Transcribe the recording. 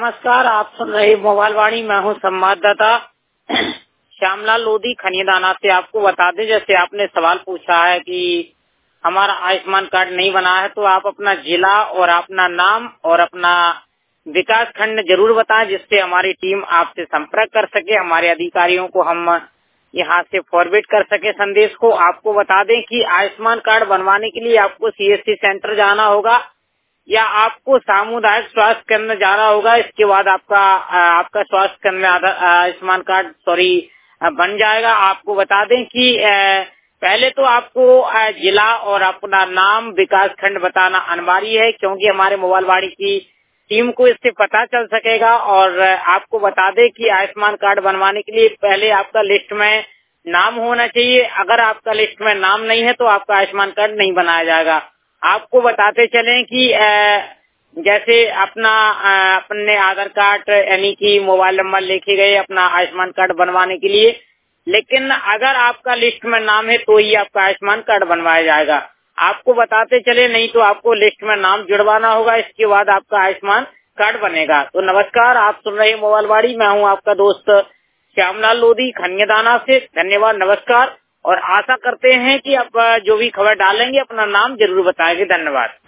नमस्कार, आप सुन रहे मोबाइल वाणी। मैं हूँ संवाददाता श्यामलाल लोधी खनियादाना से। आपको बता दें, जैसे आपने सवाल पूछा है कि हमारा आयुष्मान कार्ड नहीं बना है, तो आप अपना जिला और अपना नाम और अपना विकास खंड जरूर बताएं, जिससे हमारी टीम आपसे संपर्क कर सके, हमारे अधिकारियों को हम यहाँ से फॉरवर्ड कर सके संदेश को। आपको बता दें कि आयुष्मान कार्ड बनवाने के लिए आपको सीएससी सेंटर जाना होगा या आपको सामुदायिक स्वास्थ्य केंद्र जाना होगा। इसके बाद आपका स्वास्थ्य केंद्र में आयुष्मान कार्ड बन जाएगा। आपको बता दें कि पहले तो आपको जिला और अपना नाम विकास खंड बताना अनिवार्य है, क्योंकि हमारे मोबाइल वाणी की टीम को इससे पता चल सकेगा। और आपको बता दें कि आयुष्मान कार्ड बनवाने के लिए पहले आपका लिस्ट में नाम होना चाहिए। अगर आपका लिस्ट में नाम नहीं है तो आपका आयुष्मान कार्ड नहीं बनाया जाएगा। आपको बताते चलें कि जैसे अपने आधार कार्ड यानी कि मोबाइल नंबर लेके गए अपना आयुष्मान कार्ड बनवाने के लिए, लेकिन अगर आपका लिस्ट में नाम है तो ही आपका आयुष्मान कार्ड बनवाया जाएगा। आपको बताते चले, नहीं तो आपको लिस्ट में नाम जुड़वाना होगा, इसके बाद आपका आयुष्मान कार्ड बनेगा। तो नमस्कार, आप सुन रहे मोबाइल वाणी। मैं हूँ आपका दोस्त श्यामलाल लोधी खनियादाना से। धन्यवाद, नमस्कार। और आशा करते हैं कि आप जो भी खबर डालेंगे अपना नाम जरूर बताएंगे। धन्यवाद।